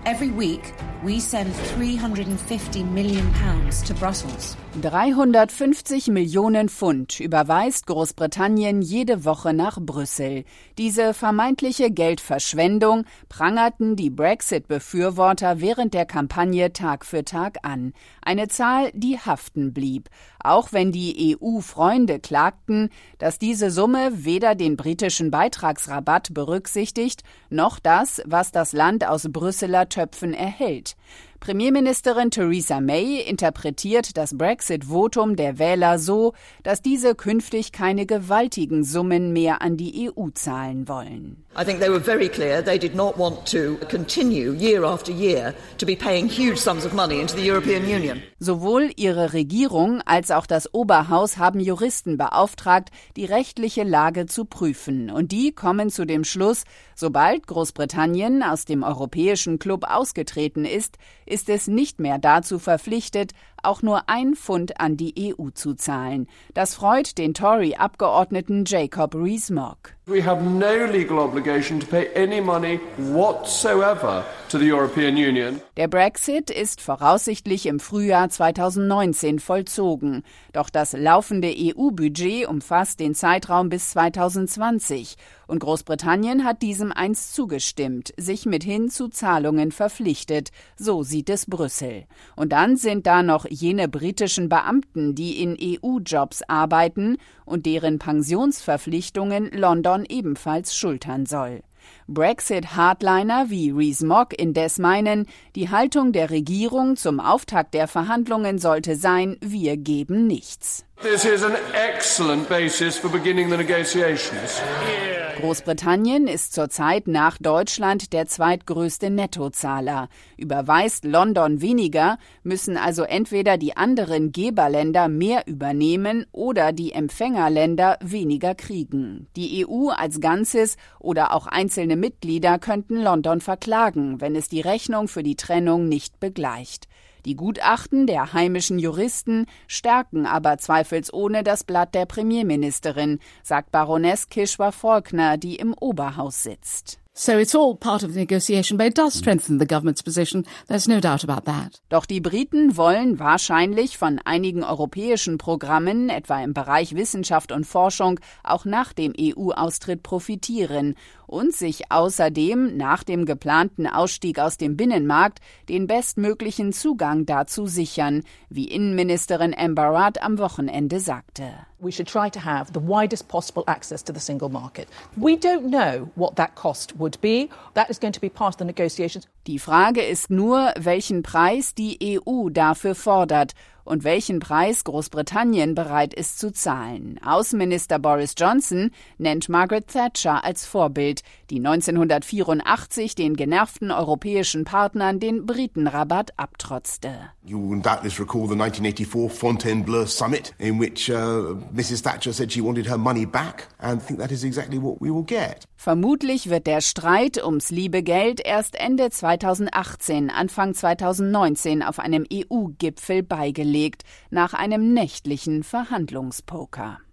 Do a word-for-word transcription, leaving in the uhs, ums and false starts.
Every week, we send three hundred fifty million pounds to Brussels. dreihundertfünfzig Millionen Pfund überweist Großbritannien jede Woche nach Brüssel. Diese vermeintliche Geldverschwendung prangerten die Brexit-Befürworter während der Kampagne Tag für Tag an. Eine Zahl, die haften blieb. Auch wenn die E U-Freunde klagten, dass diese Summe weder den britischen Beitragsrabatt berücksichtigt, noch das, was das Land aus Brüsseler Töpfen erhält. Premierministerin Theresa May interpretiert das Brexit-Votum der Wähler so, dass diese künftig keine gewaltigen Summen mehr an die E U zahlen wollen. I think they were very clear they did not want to continue year after year to be paying huge sums of money into the European Union. Sowohl ihre Regierung als auch das Oberhaus haben Juristen beauftragt, die rechtliche Lage zu prüfen. Und die kommen zu dem Schluss, sobald Großbritannien aus dem europäischen Club ausgetreten ist, ist es nicht mehr dazu verpflichtet, auch nur ein Pfund an die E U zu zahlen. Das freut den Tory-Abgeordneten Jacob Rees-Mogg. We have no legal obligation to pay any money whatsoever to the European Union. Der Brexit ist voraussichtlich im Frühjahr zweitausendneunzehn vollzogen. Doch das laufende E U-Budget umfasst den Zeitraum bis zweitausendzwanzig. Und Großbritannien hat diesem einst zugestimmt, sich mithin zu Zahlungen verpflichtet. So sieht es Brüssel. Und dann sind da noch jene britischen Beamten, die in E U-Jobs arbeiten und deren Pensionsverpflichtungen London ebenfalls schultern soll. Brexit-Hardliner wie Rees-Mogg indes meinen, die Haltung der Regierung zum Auftakt der Verhandlungen sollte sein, wir geben nichts. This is an excellent basis for beginning the negotiations. Großbritannien ist zurzeit nach Deutschland der zweitgrößte Nettozahler. Überweist London weniger, müssen also entweder die anderen Geberländer mehr übernehmen oder die Empfängerländer weniger kriegen. Die E U als Ganzes oder auch einzelne Mitglieder könnten London verklagen, wenn es die Rechnung für die Trennung nicht begleicht. Die Gutachten der heimischen Juristen stärken aber zweifelsohne das Blatt der Premierministerin, sagt Baroness Kishwa-Faulkner, die im Oberhaus sitzt. So it's all part of the negotiation, but it does strengthen the government's position. There's no doubt about that. Doch die Briten wollen wahrscheinlich von einigen europäischen Programmen, etwa im Bereich Wissenschaft und Forschung, auch nach dem E U-Austritt profitieren und sich außerdem nach dem geplanten Ausstieg aus dem Binnenmarkt den bestmöglichen Zugang dazu sichern, wie Innenministerin Amber Rudd am Wochenende sagte. We should try to have the widest possible access to the single market. We don't know what that cost would be. That is going to be part of the negotiations. Die Frage ist nur, welchen Preis die E U dafür fordert und welchen Preis Großbritannien bereit ist zu zahlen. Außenminister Boris Johnson nennt Margaret Thatcher als Vorbild, die neunzehnhundertvierundachtzig den genervten europäischen Partnern den Britenrabatt abtrotzte. You will doubtless recall the nineteen eighty-four Fontainebleau summit in which uh, Missus Thatcher said she wanted her money back, and I think that is exactly what we will get. Vermutlich wird der Streit ums liebe Geld erst Ende zweitausendachtzehn, Anfang zweitausendneunzehn auf einem E U-Gipfel beigelegt, nach einem nächtlichen Verhandlungspoker.